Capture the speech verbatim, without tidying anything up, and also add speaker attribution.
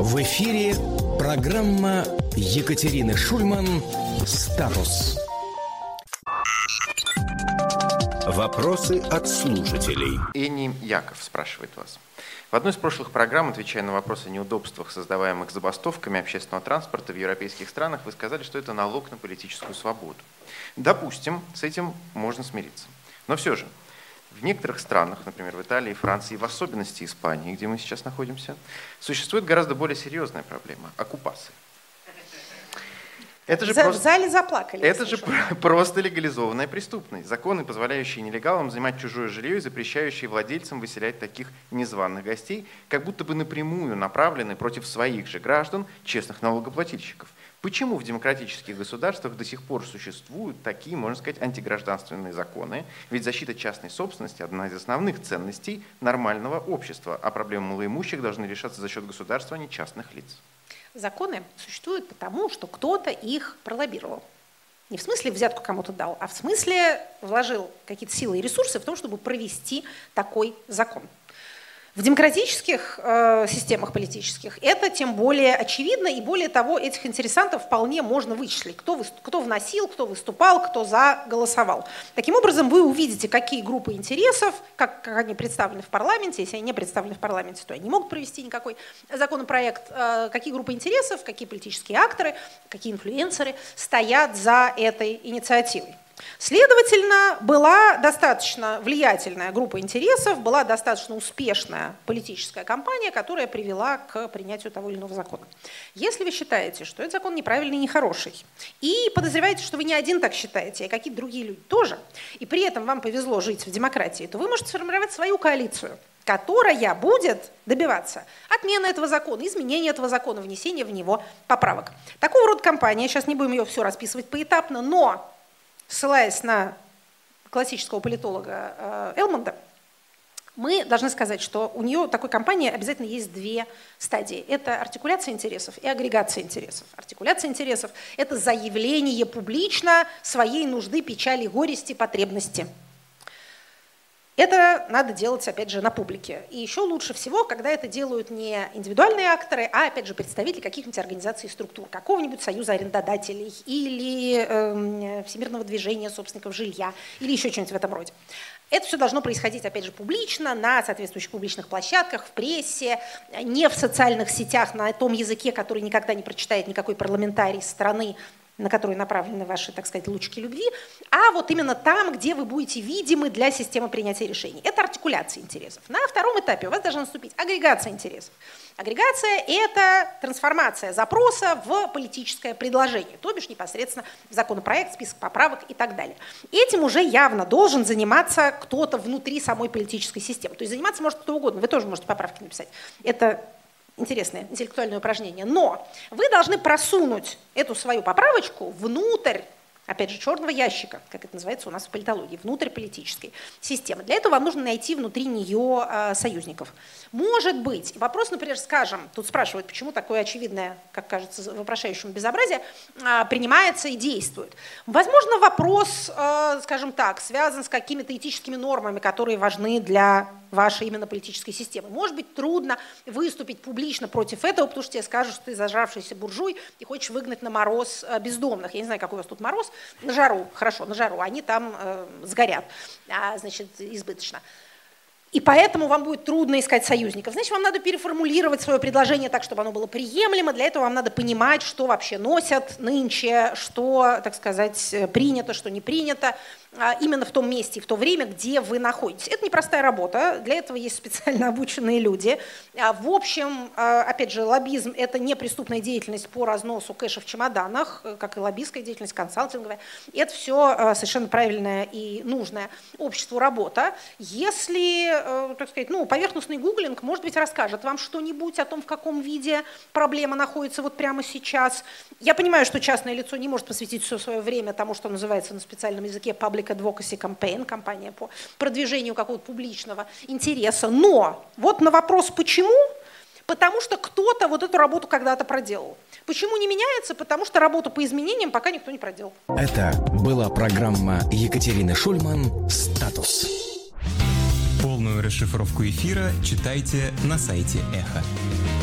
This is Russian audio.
Speaker 1: В эфире программа Екатерины Шульман «Статус». Вопросы от слушателей.
Speaker 2: Эни Яков спрашивает вас. В одной из прошлых программ, отвечая на вопросы о неудобствах, создаваемых забастовками общественного транспорта в европейских странах, вы сказали, что это налог на политическую свободу. Допустим, с этим можно смириться. Но все же, в некоторых странах, например, в Италии, Франции, в особенности Испании, где мы сейчас находимся, существует гораздо более серьезная проблема – оккупация. Это же
Speaker 3: За,
Speaker 2: просто,
Speaker 3: в зале заплакали.
Speaker 2: Это же просто легализованная преступность. Законы, позволяющие нелегалам занимать чужое жилье и запрещающие владельцам выселять таких незваных гостей, как будто бы напрямую направлены против своих же граждан, честных налогоплательщиков. Почему в демократических государствах до сих пор существуют такие, можно сказать, антигражданственные законы? Ведь защита частной собственности – одна из основных ценностей нормального общества, а проблемы малоимущих должны решаться за счет государства, а не частных лиц.
Speaker 3: Законы существуют потому, что кто-то их пролоббировал. Не в смысле взятку кому-то дал, а в смысле вложил какие-то силы и ресурсы в том, чтобы провести такой закон. В демократических э, системах политических это тем более очевидно, и более того, этих интересантов вполне можно вычислить, кто, вы, кто вносил, кто выступал, кто за голосовал. Таким образом, вы увидите, какие группы интересов, как, как они представлены в парламенте. Если они не представлены в парламенте, то они не могут провести никакой законопроект. Э, какие группы интересов, какие политические акторы, какие инфлюенсеры стоят за этой инициативой. Следовательно, была достаточно влиятельная группа интересов, была достаточно успешная политическая кампания, которая привела к принятию того или иного закона. Если вы считаете, что этот закон неправильный и нехороший, и подозреваете, что вы не один так считаете, а какие-то другие люди тоже, и при этом вам повезло жить в демократии, то вы можете сформировать свою коалицию, которая будет добиваться отмены этого закона, изменения этого закона, внесения в него поправок. Такого рода кампания, сейчас не будем ее все расписывать поэтапно, но ссылаясь на классического политолога Элмонда, мы должны сказать, что у нее такой кампании обязательно есть две стадии. Это артикуляция интересов и агрегация интересов. Артикуляция интересов – это заявление публично своей нужды, печали, горести, потребности. Это надо делать, опять же, на публике. И еще лучше всего, когда это делают не индивидуальные акторы, а, опять же, представители каких-нибудь организаций и структур, какого-нибудь союза арендодателей или э, Всемирного движения собственников жилья, или еще что-нибудь в этом роде. Это все должно происходить, опять же, публично, на соответствующих публичных площадках, в прессе, не в социальных сетях, на том языке, который никогда не прочитает никакой парламентарий страны, на которые направлены ваши, так сказать, лучики любви, а вот именно там, где вы будете видимы для системы принятия решений. Это артикуляция интересов. На втором этапе у вас должна наступить агрегация интересов. Агрегация – это трансформация запроса в политическое предложение, то бишь непосредственно в законопроект, список поправок и так далее. Этим уже явно должен заниматься кто-то внутри самой политической системы. То есть заниматься может кто угодно, вы тоже можете поправки написать. Это интересное интеллектуальное упражнение. Но вы должны просунуть эту свою поправочку внутрь, опять же, черного ящика, как это называется у нас в политологии, внутрь политической системы. Для этого вам нужно найти внутри нее э, союзников. Может быть, вопрос, например, скажем, тут спрашивают, почему такое очевидное, как кажется, вопрошающему безобразие, э, принимается и действует. Возможно, вопрос, э, скажем так, связан с какими-то этическими нормами, которые важны для вашей именно политической системы. Может быть, трудно выступить публично против этого, потому что тебе скажут, что ты зажравшийся буржуй и хочешь выгнать на мороз бездомных. Я не знаю, какой у вас тут мороз. На жару, хорошо, на жару. Они там э, сгорят, а, значит, избыточно. И поэтому вам будет трудно искать союзников. Значит, вам надо переформулировать свое предложение так, чтобы оно было приемлемо. Для этого вам надо понимать, что вообще носят нынче, что, так сказать, принято, что не принято, именно в том месте и в то время, где вы находитесь. Это непростая работа, для этого есть специально обученные люди. В общем, опять же, лоббизм – это не преступная деятельность по разносу кэша в чемоданах, как и лоббистская деятельность, консалтинговая. Это все совершенно правильная и нужная обществу работа. Если, так сказать, ну, поверхностный гуглинг, может быть, расскажет вам что-нибудь о том, в каком виде проблема находится вот прямо сейчас. Я понимаю, что частное лицо не может посвятить все свое время тому, что называется на специальном языке public advocacy campaign, кампания по продвижению какого-то публичного интереса. Но вот на вопрос «почему?» Потому что кто-то вот эту работу когда-то проделал. Почему не меняется? Потому что работу по изменениям пока никто не проделал.
Speaker 1: Это была программа Екатерины Шульман «Статус».
Speaker 4: Полную расшифровку эфира читайте на сайте Эхо.